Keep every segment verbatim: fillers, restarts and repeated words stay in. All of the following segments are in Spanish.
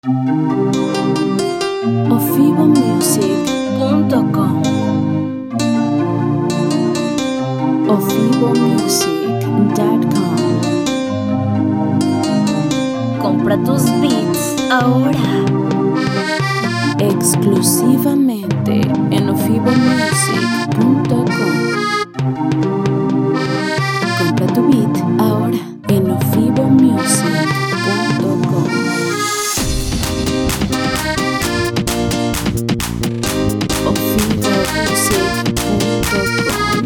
ofibo music punto com ofibo music punto com. Compra tus beats ahora. Exclusivamente en ofibo music punto com. Compra tu beat ahora en ofibo music punto com. ofibo music punto com.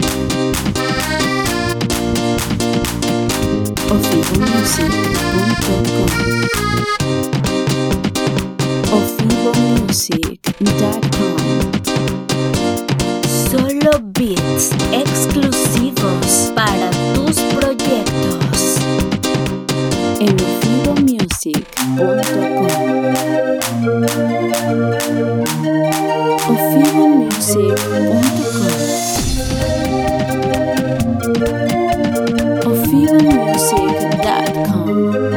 ofibo music punto com. ofibo music punto com. Solo beats exclusivos para tus proyectos en ofibo music punto com. ofibo music punto com. ofibo music punto com.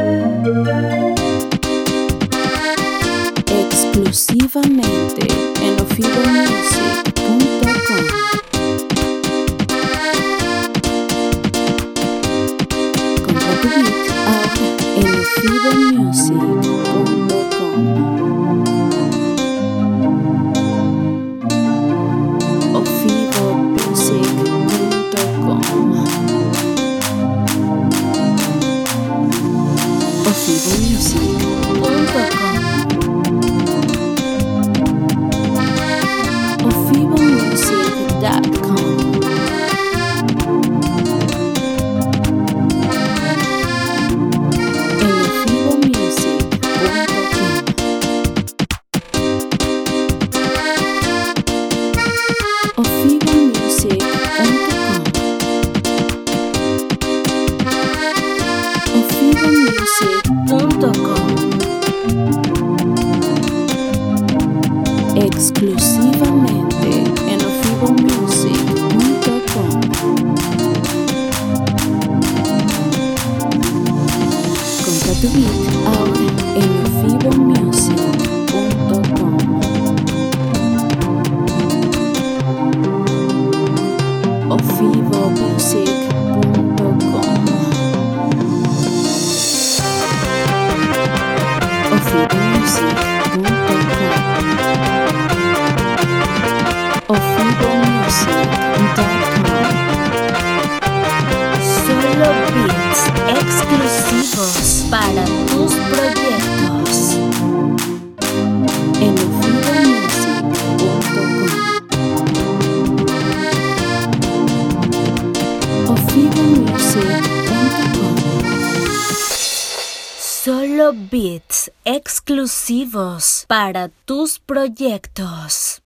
Exclusivamente en ofibo music punto com. Compra tu beat ahora en ofibo music punto com. ofibo music punto com. ofibo music punto com. ofibo music punto com. En ofibo music punto com. ofibo music punto com. ofibo music punto com. Exclusivamente en ofibo music punto com. Compra tu beat ahora en ofibo music punto com. ofibo music punto com. ofibo music punto com. ofibo music punto com. Solo beats exclusivos para tus proyectos en ofibo music punto com. ofibo music punto com. Solo beats exclusivos para tus proyectos.